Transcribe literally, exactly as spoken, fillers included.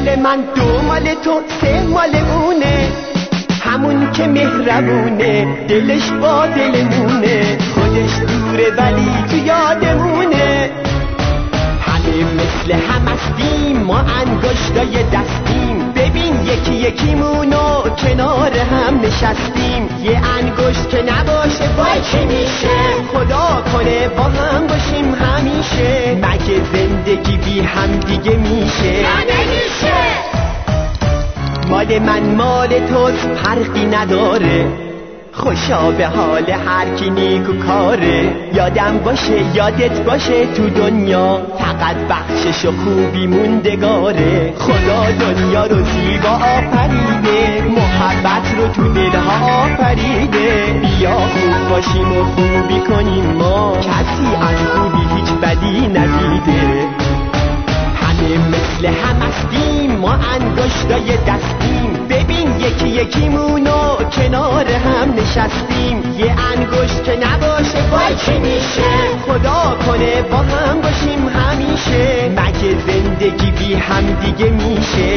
دل من دو مال تو سه مال اونه، همون که مهربونه دلش با دلمونه، خودش دوره ولی تو یادمونه. همه مثل هم هستیم ما انگشتای دستیم، ببین یکی یکیمونو کنار هم نشستیم. یه انگشت که نباشه وای چی میشه، خدا کنه با هم باشیم همیشه. مگه زندگی بی هم دیگه میشه؟ نمیشه. مال من مال توست فرقی نداره، خوشا به حال هر کی نیکو کاره. یادم باشه یادت باشه تو دنیا فقط بخشش و خوبی موندگاره. خدا دنیا رو زیبا آفریده، محبت رو تو دلها آفریده. بیا خوب باشیم و خوبی کنیم ما، کسی از خوبی هیچ بدی ندیده. همه مثل هم هستیم ما انگشتای دستیم، ببین یکی یکیمونو کنار هم نشستیم. یه انگشت که نباشه وای چی میشه، خدا کنه با هم باشیم همیشه. مگه زندگی بی هم دیگه میشه؟